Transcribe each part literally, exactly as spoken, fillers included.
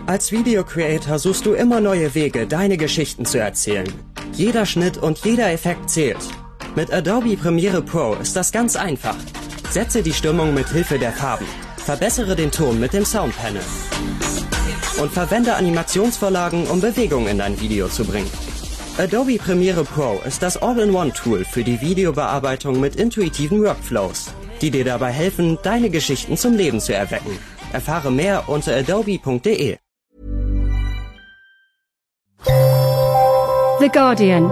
Als Video-Creator suchst du immer neue Wege, deine Geschichten zu erzählen. Jeder Schnitt und jeder Effekt zählt. Mit Adobe Premiere Pro ist das ganz einfach. Setze die Stimmung mit Hilfe der Farben. Verbessere den Ton mit dem Soundpanel. Und verwende Animationsvorlagen, um Bewegung in dein Video zu bringen. Adobe Premiere Pro ist das All-in-One-Tool für die Videobearbeitung mit intuitiven Workflows, die dir dabei helfen, deine Geschichten zum Leben zu erwecken. Erfahre mehr unter adobe punkt de. The Guardian.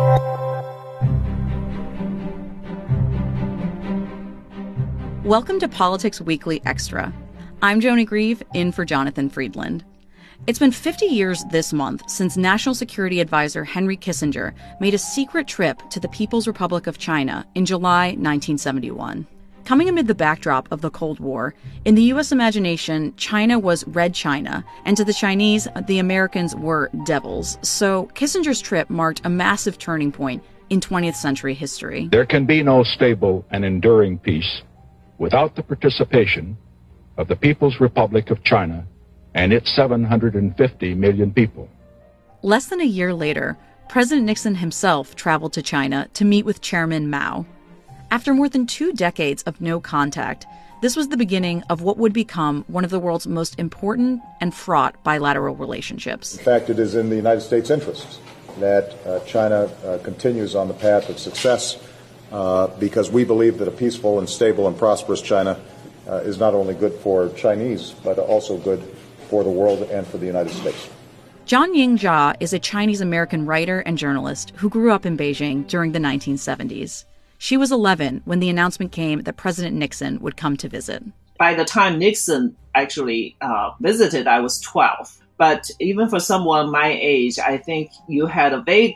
Welcome to Politics Weekly Extra. I'm Joni Grieve, in for Jonathan Friedland. It's been fifty years this month since National Security Advisor Henry Kissinger made a secret trip to the People's Republic of China in July nineteen seventy-one. Coming amid the backdrop of the Cold War, in the U S imagination, China was Red China, and to the Chinese, the Americans were devils. So Kissinger's trip marked a massive turning point in twentieth century history. There can be no stable and enduring peace without the participation of the People's Republic of China and its seven hundred fifty million people. Less than a year later, President Nixon himself traveled to China to meet with Chairman Mao. After more than two decades of no contact, this was the beginning of what would become one of the world's most important and fraught bilateral relationships. In fact, it is in the United States' interests that uh, China uh, continues on the path of success uh, because we believe that a peaceful and stable and prosperous China uh, is not only good for Chinese, but also good for the world and for the United States. Zhanying Jia is a Chinese-American writer and journalist who grew up in Beijing during the nineteen seventies. She was eleven when the announcement came that President Nixon would come to visit. By the time Nixon actually uh, visited, I was twelve. But even for someone my age, I think you had a vague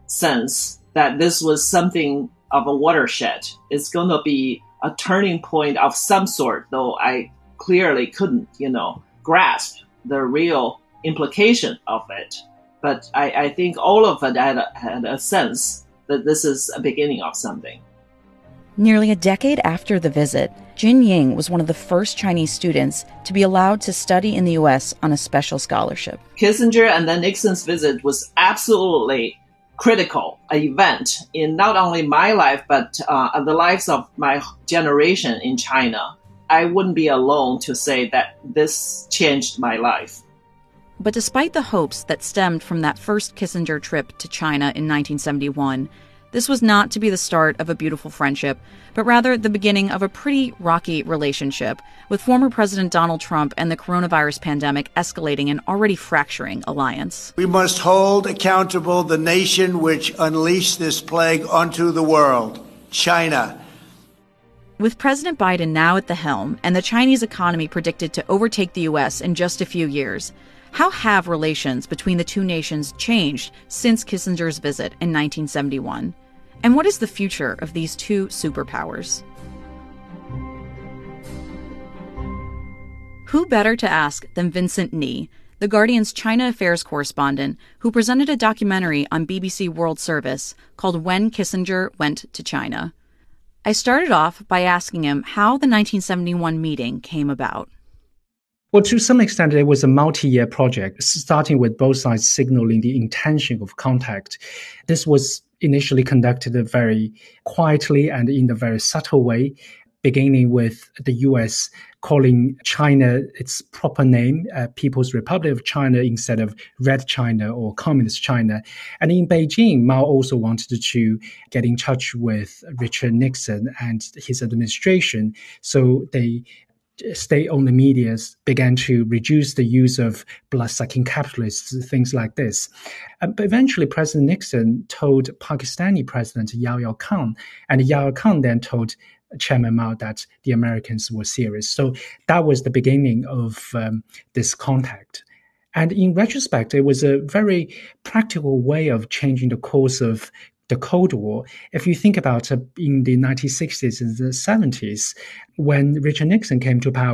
sense that this was something of a watershed. It's going to be a turning point of some sort, though I clearly couldn't, you know, grasp the real implication of it. But I, I think all of it had a, had a sense that this is a beginning of something. Nearly a decade after the visit, Jin Ying was one of the first Chinese students to be allowed to study in the U S on a special scholarship. Kissinger and then Nixon's visit was absolutely critical, an event in not only my life, but uh, the lives of my generation in China. I wouldn't be alone to say that this changed my life. But despite the hopes that stemmed from that first Kissinger trip to China in nineteen seventy-one, this was not to be the start of a beautiful friendship, but rather the beginning of a pretty rocky relationship, with former President Donald Trump and the coronavirus pandemic escalating an already fracturing alliance. We must hold accountable the nation which unleashed this plague onto the world, China. With President Biden now at the helm and the Chinese economy predicted to overtake the U S in just a few years, how have relations between the two nations changed since Kissinger's visit in nineteen seventy-one? And what is the future of these two superpowers? Who better to ask than Vincent Ni, The Guardian's China Affairs correspondent, who presented a documentary on B B C World Service called When Kissinger Went to China. I started off by asking him how the nineteen seventy-one meeting came about. Well, to some extent, it was a multi-year project, starting with both sides signaling the intention of contact. This was initially conducted very quietly and in a very subtle way, beginning with the U S calling China its proper name, uh, People's Republic of China, instead of Red China or Communist China. And in Beijing, Mao also wanted to get in touch with Richard Nixon and his administration. So they state-owned media began to reduce the use of blood-sucking capitalists, things like this. Uh, but eventually, President Nixon told Pakistani President Yahya Khan, and Yahya Khan then told Chairman Mao that the Americans were serious. So that was the beginning of um, this contact. And in retrospect, it was a very practical way of changing the course of the Cold War. If you think about it, in the nineteen sixties and the seventies, when Richard Nixon came to power,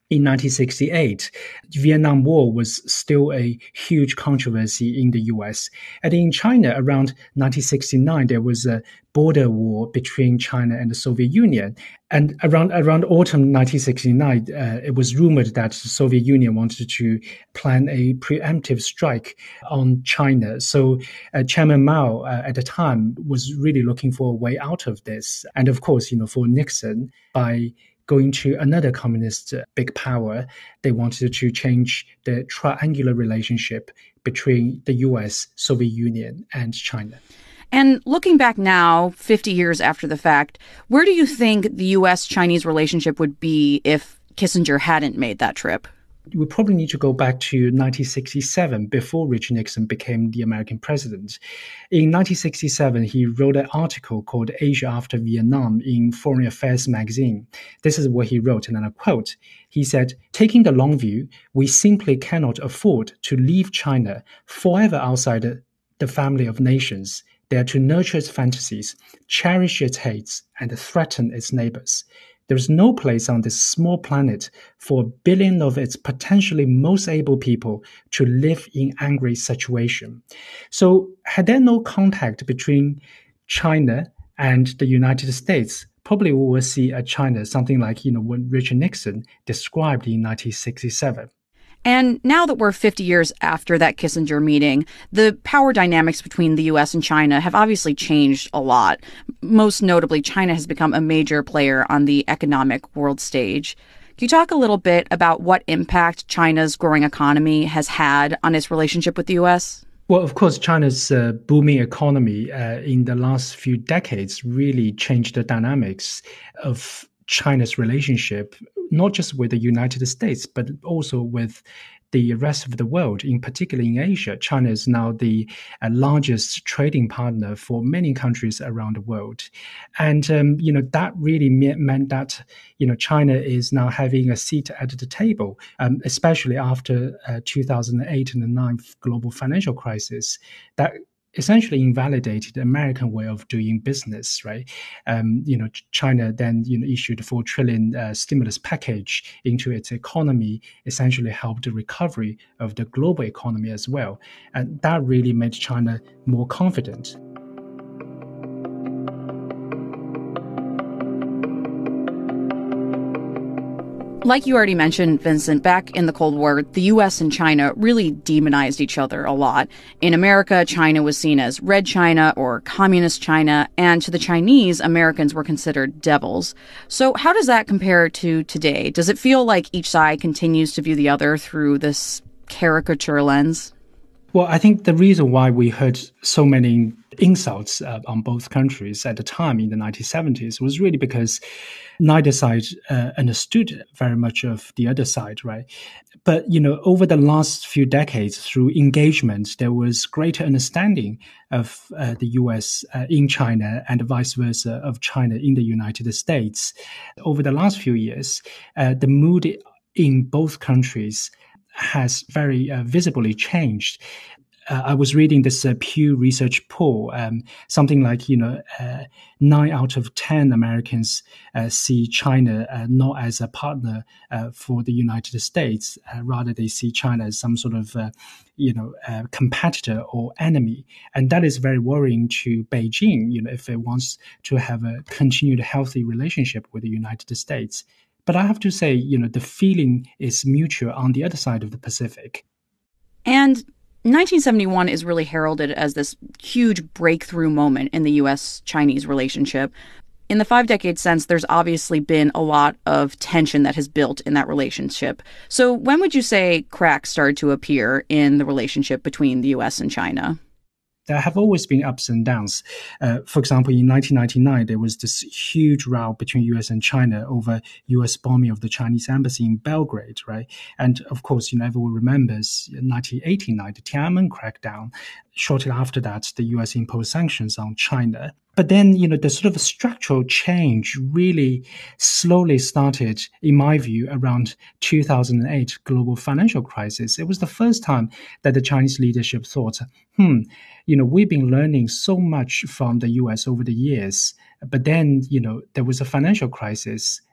in nineteen sixty-eight, the Vietnam War was still a huge controversy in the U S. And in China, around nineteen sixty-nine, there was a border war between China and the Soviet Union. And around around autumn nineteen sixty-nine, uh, it was rumored that the Soviet Union wanted to plan a preemptive strike on China. So uh, Chairman Mao uh, at the time was really looking for a way out of this. And of course, you know, for Nixon, by going to another communist uh, big power, they wanted to change the triangular relationship between the U S, Soviet Union, and China. And looking back now, fifty years after the fact, where do you think the U S-Chinese relationship would be if Kissinger hadn't made that trip? We probably need to go back to nineteen sixty-seven, before Richard Nixon became the American president. In nineteen sixty-seven, he wrote an article called Asia After Vietnam in Foreign Affairs magazine. This is what he wrote, and then I quote. He said, "Taking the long view, we simply cannot afford to leave China forever outside the family of nations. They are to nurture its fantasies, cherish its hates, and threaten its neighbors. There is no place on this small planet for a billion of its potentially most able people to live in angry situation." So had there no contact between China and the United States, probably we will see a China something like, you know, what Richard Nixon described in nineteen sixty-seven. And now that we're fifty years after that Kissinger meeting, the power dynamics between the U S and China have obviously changed a lot. Most notably, China has become a major player on the economic world stage. Can you talk a little bit about what impact China's growing economy has had on its relationship with the U S? Well, of course, China's uh, booming economy uh, in the last few decades really changed the dynamics of China's relationship, not just with the United States, but also with the rest of the world, in particular in Asia. China is now the uh, largest trading partner for many countries around the world. And, um, you know, that really me- meant that, you know, China is now having a seat at the table, um, especially after uh, two thousand eight and the ninth global financial crisis. That essentially invalidated the American way of doing business, right? Um, you know, China then you know issued a four trillion uh, stimulus package into its economy, essentially helped the recovery of the global economy as well, and that really made China more confident. Like you already mentioned, Vincent, back in the Cold War, the U S and China really demonized each other a lot. In America, China was seen as Red China or Communist China, and to the Chinese, Americans were considered devils. So how does that compare to today? Does it feel like each side continues to view the other through this caricature lens? Well, I think the reason why we heard so many insults uh, on both countries at the time in the nineteen seventies was really because neither side uh, understood very much of the other side, right? But, you know, over the last few decades, through engagement, there was greater understanding of uh, the U S uh, in China and vice versa of China in the United States. Over the last few years, uh, the mood in both countries has very uh, visibly changed. Uh, I was reading this uh, Pew Research poll, um, something like, you know, uh, nine out of ten Americans uh, see China uh, not as a partner uh, for the United States. Uh, rather, they see China as some sort of, uh, you know, uh, competitor or enemy. And that is very worrying to Beijing, you know, if it wants to have a continued healthy relationship with the United States. But I have to say, you know, the feeling is mutual on the other side of the Pacific. And nineteen seventy-one is really heralded as this huge breakthrough moment in the U S-Chinese relationship. In the five decades since, there's obviously been a lot of tension that has built in that relationship. So when would you say cracks started to appear in the relationship between the U S and China? There have always been ups and downs. Uh, for example, in nineteen ninety-nine, there was this huge row between U S and China over U S bombing of the Chinese embassy in Belgrade, right? And of course, you know, everyone remembers nineteen eighty-nine, the Tiananmen crackdown. Shortly after that, the U S imposed sanctions on China. But then, you know, the sort of structural change really slowly started, in my view, around two thousand eight global financial crisis. It was the first time that the Chinese leadership thought, hmm, you know, we've been learning so much from the U S over the years, but then, you know, there was a financial crisis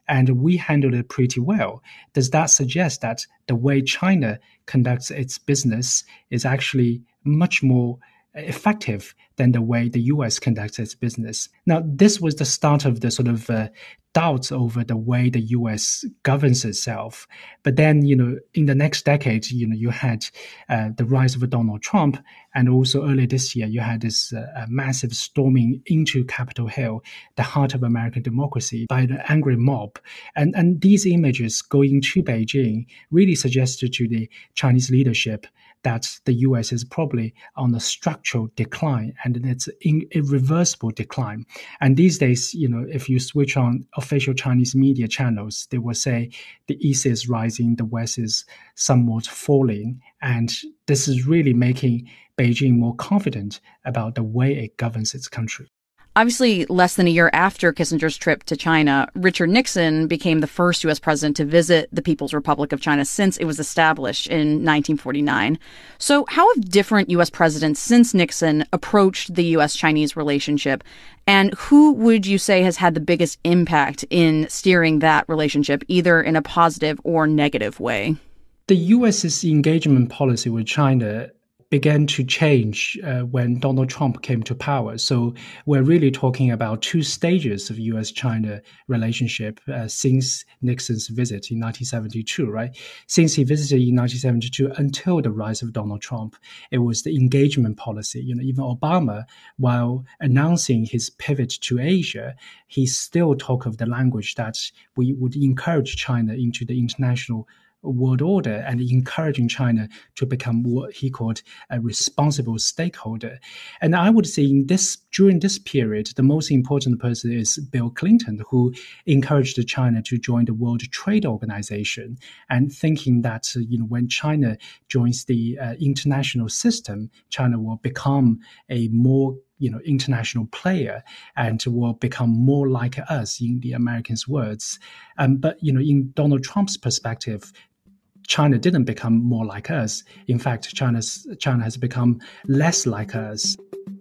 and we handled it pretty well. Does that suggest that the way China conducts its business is actually much more effective than the way the U S conducts its business? Now, this was the start of the sort of uh, doubts over the way the U S governs itself. But then, you know, in the next decade, you know, you had uh, the rise of Donald Trump, and also earlier this year, you had this uh, massive storming into Capitol Hill, the heart of American democracy, by the angry mob. And, and these images going to Beijing really suggested to the Chinese leadership that the U S is probably on a structural decline, and it's in irreversible decline. And these days, you know, if you switch on official Chinese media channels, they will say the East is rising, the West is somewhat falling. And this is really making Beijing more confident about the way it governs its country. Obviously, less than a year after Kissinger's trip to China, Richard Nixon became the first U S president to visit the People's Republic of China since it was established in nineteen forty-nine. So how have different U S presidents since Nixon approached the U S-Chinese relationship? And who would you say has had the biggest impact in steering that relationship, either in a positive or negative way? The U S's engagement policy with China began to change uh, when Donald Trump came to power. So we're really talking about two stages of U S-China relationship uh, since Nixon's visit in nineteen seventy-two, right? Since he visited in nineteen seventy-two until the rise of Donald Trump, it was the engagement policy. You know, even Obama, while announcing his pivot to Asia, he still talked of the language that we would encourage China into the international world order and encouraging China to become what he called a responsible stakeholder. And I would say in this during this period, the most important person is Bill Clinton, who encouraged China to join the World Trade Organization, and thinking that uh, you know when China joins the uh, international system, China will become a more you know, international player and will become more like us, in the Americans' words. Um, but, you know, in Donald Trump's perspective, China didn't become more like us. In fact, China's, China has become less like us.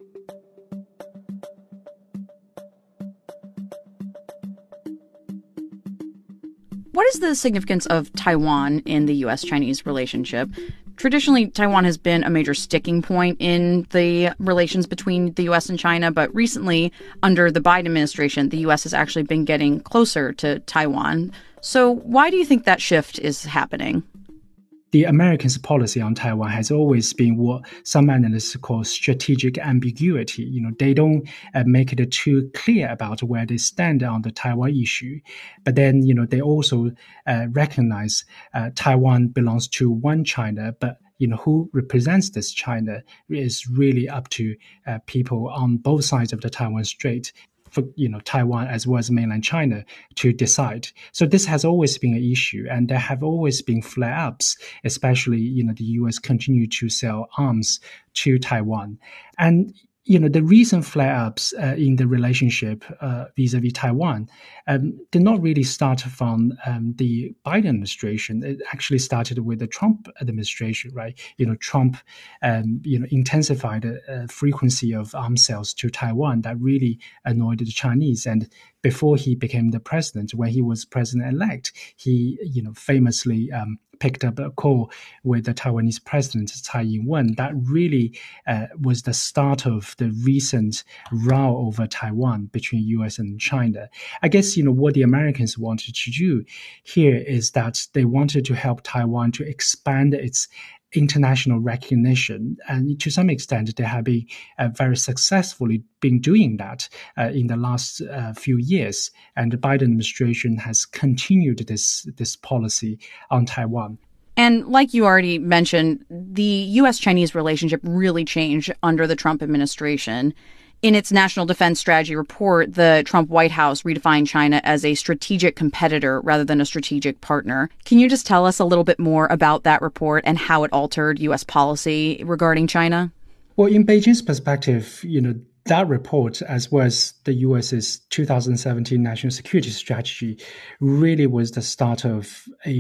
What is the significance of Taiwan in the U S-Chinese relationship? Traditionally, Taiwan has been a major sticking point in the relations between the U S and China, but recently, under the Biden administration, the U S has actually been getting closer to Taiwan. So why do you think that shift is happening? The Americans' policy on Taiwan has always been what some analysts call strategic ambiguity. You know, they don't uh, make it too clear about where they stand on the Taiwan issue. But then, you know, they also uh, recognize uh, Taiwan belongs to one China, but you know, who represents this China is really up to uh, people on both sides of the Taiwan Strait, for you know Taiwan as well as mainland China, to decide. So this has always been an issue, and there have always been flare-ups, especially you know the U S continue to sell arms to Taiwan. And you know the recent flare-ups uh, in the relationship uh, vis-a-vis Taiwan um, did not really start from um, the Biden administration. It actually started with the Trump administration, right? You know, Trump, um, you know, intensified the uh, frequency of arms sales to Taiwan that really annoyed the Chinese. And before he became the president, when he was president-elect, he, you know, famously um, picked up a call with the Taiwanese president, Tsai Ing-wen. That really uh, was the start of the recent row over Taiwan between U S and China. I guess, you know, what the Americans wanted to do here is that they wanted to help Taiwan to expand its international recognition. And to some extent, they have been uh, very successfully been doing that uh, in the last uh, few years. And the Biden administration has continued this, this policy on Taiwan. And like you already mentioned, the U S-Chinese relationship really changed under the Trump administration. In its National Defense Strategy report, the Trump White House redefined China as a strategic competitor rather than a strategic partner. Can you just tell us a little bit more about that report and how it altered U S policy regarding China? Well, in Beijing's perspective, you know, that report, as well as the U S's two thousand seventeen National Security Strategy, really was the start of a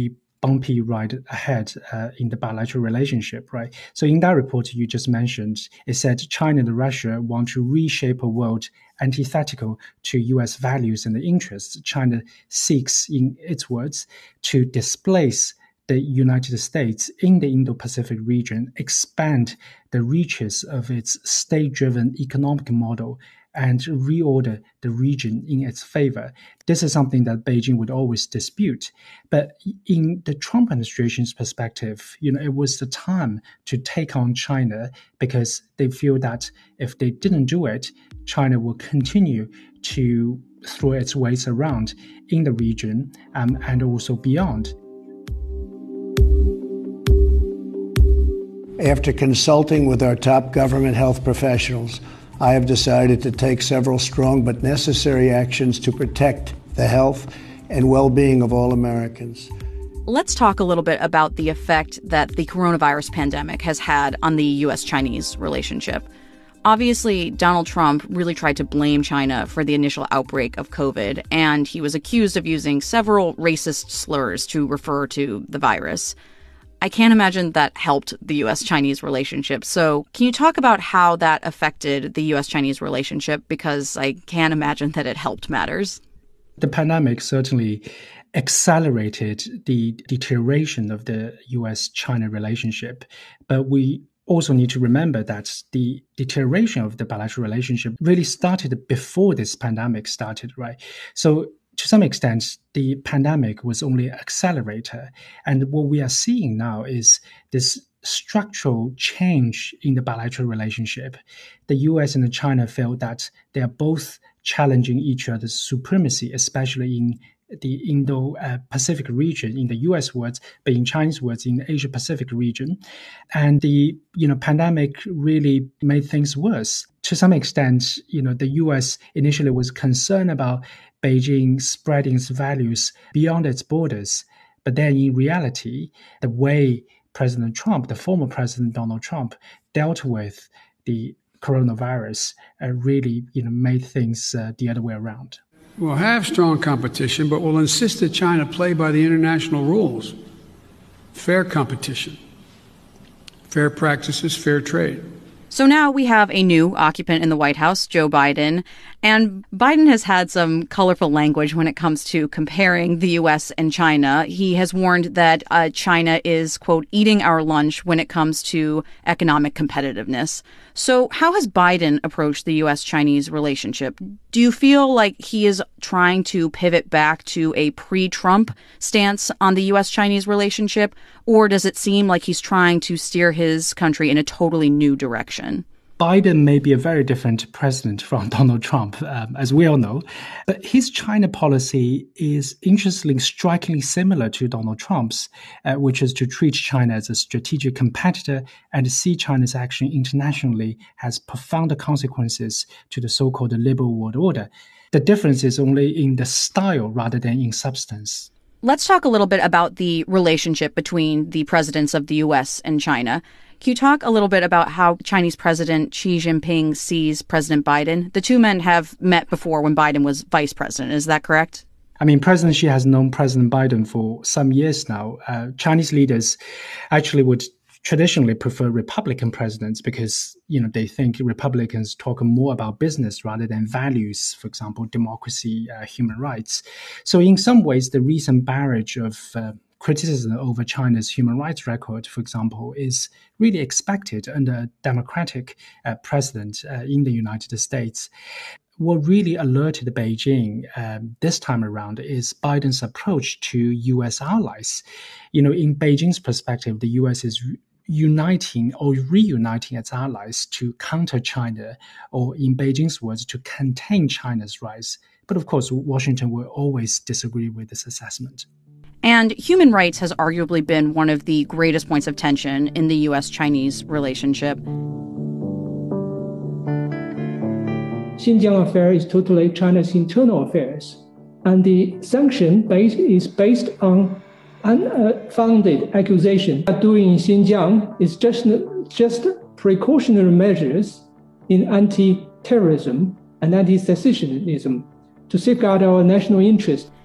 bumpy ride ahead uh, in the bilateral relationship, right? So in that report you just mentioned, it said China and Russia want to reshape a world antithetical to U S values and interests. China seeks, in its words, to displace the United States in the Indo-Pacific region, expand the reaches of its state-driven economic model, and reorder the region in its favor. This is something that Beijing would always dispute. But in the Trump administration's perspective, you know, it was the time to take on China because they feel that if they didn't do it, China will continue to throw its weight around in the region um, and also beyond. After consulting with our top government health professionals, I have decided to take several strong but necessary actions to protect the health and well-being of all Americans. Let's talk a little bit about the effect that the coronavirus pandemic has had on the U S Chinese relationship. Obviously, Donald Trump really tried to blame China for the initial outbreak of COVID, and he was accused of using several racist slurs to refer to the virus. I can't imagine that helped the U S Chinese relationship. So can you talk about how that affected the U S Chinese relationship? Because I can't imagine that it helped matters. The pandemic certainly accelerated the deterioration of the U S China relationship. But we also need to remember that the deterioration of the bilateral relationship really started before this pandemic started, right? So to some extent, the pandemic was only an accelerator. And what we are seeing now is this structural change in the bilateral relationship. The U S and China feel that they are both challenging each other's supremacy, especially in the Indo-Pacific region, in the U S words, but in Chinese words, in the Asia-Pacific region. And the you know pandemic really made things worse. To some extent, you know, the U S initially was concerned about Beijing spreading its values beyond its borders. But then in reality, the way President Trump, the former President Donald Trump, dealt with the coronavirus uh, really you know, made things uh, the other way around. We'll have strong competition, but we'll insist that China play by the international rules. Fair competition, fair practices, fair trade. So now we have a new occupant in the White House, Joe Biden, and Biden has had some colorful language when it comes to comparing the U S and China. He has warned that uh, China is, quote, eating our lunch when it comes to economic competitiveness. So how has Biden approached the U S Chinese relationship? Do you feel like he is trying to pivot back to a pre-Trump stance on the U S Chinese relationship, or does it seem like he's trying to steer his country in a totally new direction? Biden may be a very different president from Donald Trump, um, as we all know, but his China policy is interestingly, strikingly similar to Donald Trump's, uh, which is to treat China as a strategic competitor and see China's action internationally has profound consequences to the so-called liberal world order. The difference is only in the style rather than in substance. Let's talk a little bit about the relationship between the presidents of the U S and China. Can you talk a little bit about how Chinese President Xi Jinping sees President Biden? The two men have met before when Biden was vice president. Is that correct? I mean, President Xi has known President Biden for some years now. Uh, Chinese leaders actually would traditionally prefer Republican presidents because, you know, they think Republicans talk more about business rather than values, for example, democracy, uh, human rights. So in some ways, the recent barrage of uh, criticism over China's human rights record, for example, is really expected under a democratic uh, president uh, in the United States. What really alerted Beijing um, this time around is Biden's approach to U S allies. You know, in Beijing's perspective, the U S is uniting or reuniting its allies to counter China, or in Beijing's words, to contain China's rise. But of course, Washington will always disagree with this assessment. And human rights has arguably been one of the greatest points of tension in the U S Chinese relationship. Xinjiang affair is totally China's internal affairs, and the sanction base is based on unfounded accusation that doing in Xinjiang is just, just precautionary measures in anti-terrorism and anti-secessionism to safeguard our national interest.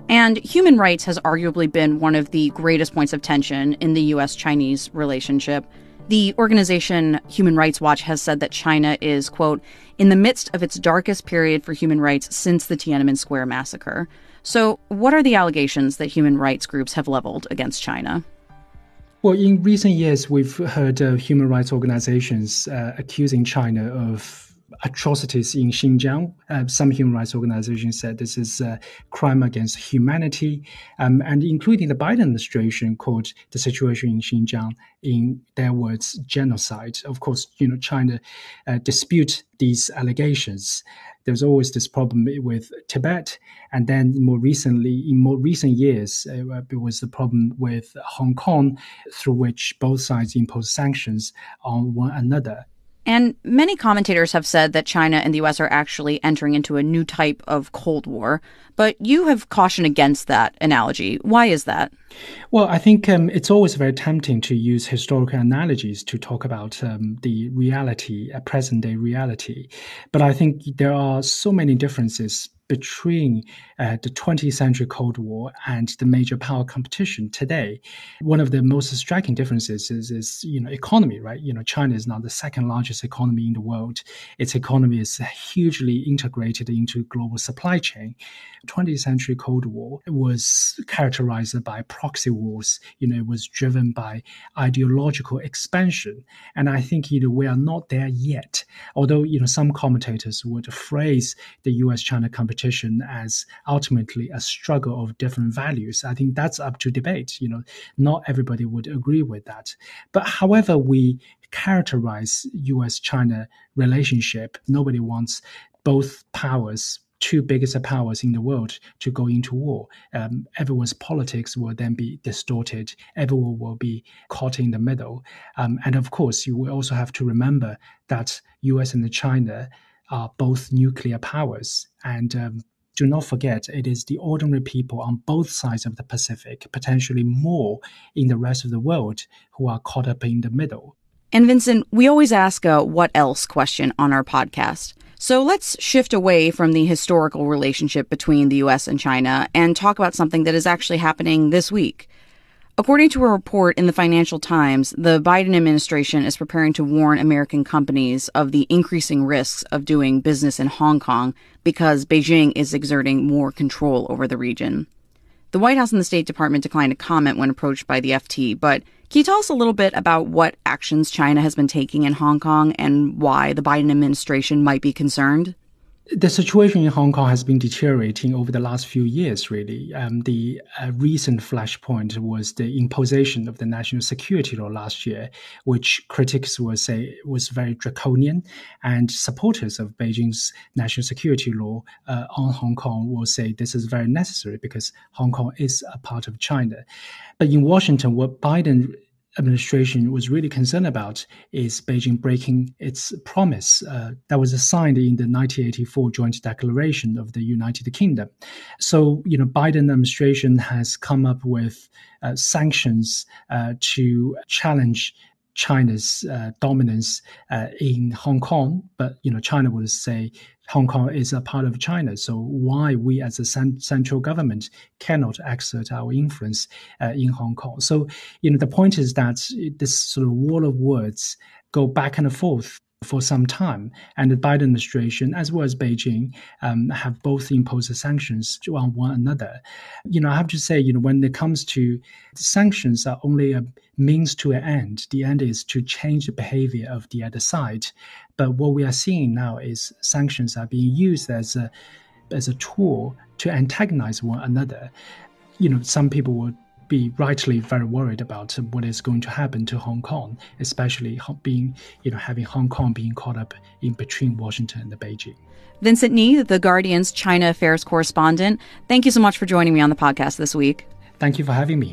And human rights has arguably been one of the greatest points of tension in the U S Chinese relationship. The organization Human Rights Watch has said that China is, quote, in the midst of its darkest period for human rights since the Tiananmen Square massacre. So what are the allegations that human rights groups have leveled against China? Well, in recent years, we've heard uh, human rights organizations uh, accusing China of atrocities in Xinjiang. Uh, some human rights organizations said this is a crime against humanity, um, and including the Biden administration called the situation in Xinjiang, in their words, genocide. Of course, you know, China uh, dispute these allegations. There's always this problem with Tibet, and then more recently, in more recent years, uh, it was the problem with Hong Kong, through which both sides imposed sanctions on one another. And many commentators have said that China and the U S are actually entering into a new type of Cold War. But you have cautioned against that analogy. Why is that? Well, I think um, it's always very tempting to use historical analogies to talk about um, the reality, a present-day reality. But I think there are so many differences between uh, the twentieth century Cold War and the major power competition today. One of the most striking differences is, is, you know, economy, right? You know, China is now the second largest economy in the world. Its economy is hugely integrated into global supply chain. twentieth century Cold War was characterized by proxy wars. You know, it was driven by ideological expansion. And I think, you know, we are not there yet. Although, you know, some commentators would phrase the U S China competition as ultimately a struggle of different values. I think that's up to debate. You know, not everybody would agree with that. But however we characterize U S China relationship, nobody wants both powers, two biggest powers in the world, to go into war. Um, everyone's politics will then be distorted. Everyone will be caught in the middle. Um, and of course, you will also have to remember that U S and China are both nuclear powers. And um, do not forget, it is the ordinary people on both sides of the Pacific, potentially more in the rest of the world, who are caught up in the middle. And Vincent, we always ask a what else question on our podcast. So let's shift away from the historical relationship between the U S and China and talk about something that is actually happening this week. According to a report in the Financial Times, the Biden administration is preparing to warn American companies of the increasing risks of doing business in Hong Kong because Beijing is exerting more control over the region. The White House and the State Department declined to comment when approached by the F T, but can you tell us a little bit about what actions China has been taking in Hong Kong and why the Biden administration might be concerned? The situation in Hong Kong has been deteriorating over the last few years, really. Um, the uh, recent flashpoint was the imposition of the national security law last year, which critics will say was very draconian, and supporters of Beijing's national security law uh, on Hong Kong will say this is very necessary because Hong Kong is a part of China. But in Washington, what Biden administration was really concerned about is Beijing breaking its promise uh, that was signed in the nineteen eighty-four Joint Declaration of the United Kingdom. So, you know, Biden administration has come up with uh, sanctions uh, to challenge China's uh, dominance uh, in Hong Kong, but you know, China would say Hong Kong is a part of China, so why we as a cent- central government cannot exert our influence uh, in Hong Kong? So, you know, the point is that this sort of wall of words go back and forth for some time, and the Biden administration, as well as Beijing, um, have both imposed sanctions on one another. You know, I have to say, you know, when it comes to sanctions, are only a means to an end. The end is to change the behavior of the other side. But what we are seeing now is sanctions are being used as a as a tool to antagonize one another. You know, some people would be rightly very worried about what is going to happen to Hong Kong, especially being, you know, having Hong Kong being caught up in between Washington and Beijing. Vincent Ni, The Guardian's China affairs correspondent, thank you so much for joining me on the podcast this week. Thank you for having me.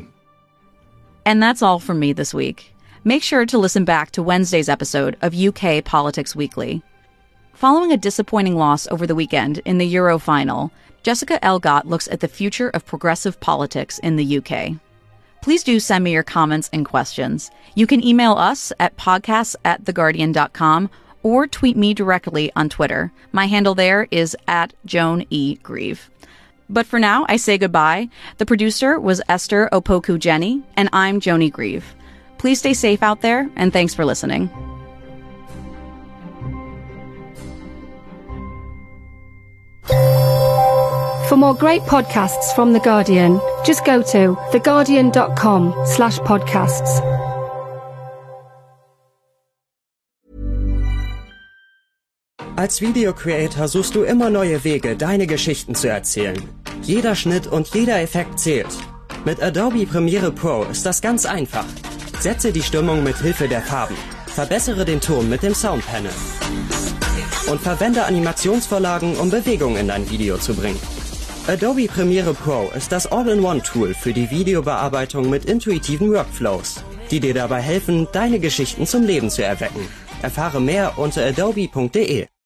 And that's all from me this week. Make sure to listen back to Wednesday's episode of U K Politics Weekly. Following a disappointing loss over the weekend in the Euro final, Jessica Elgott looks at the future of progressive politics in the U K. Please do send me your comments and questions. You can email us at podcasts at theguardian dot com or tweet me directly on Twitter. My handle there is at Joan E. Grieve. But for now, I say goodbye. The producer was Esther Opoku Jenny, and I'm Joni Grieve. Please stay safe out there, and thanks for listening. For more great podcasts from The Guardian, just go to theguardian.com slash podcasts. Als Video-Creator suchst du immer neue Wege, deine Geschichten zu erzählen. Jeder Schnitt und jeder Effekt zählt. Mit Adobe Premiere Pro ist das ganz einfach. Setze die Stimmung mit Hilfe der Farben. Verbessere den Ton mit dem Soundpanel. Und verwende Animationsvorlagen, um Bewegung in dein Video zu bringen. Adobe Premiere Pro ist das All-in-One-Tool für die Videobearbeitung mit intuitiven Workflows, die dir dabei helfen, deine Geschichten zum Leben zu erwecken. Erfahre mehr unter adobe punkt de.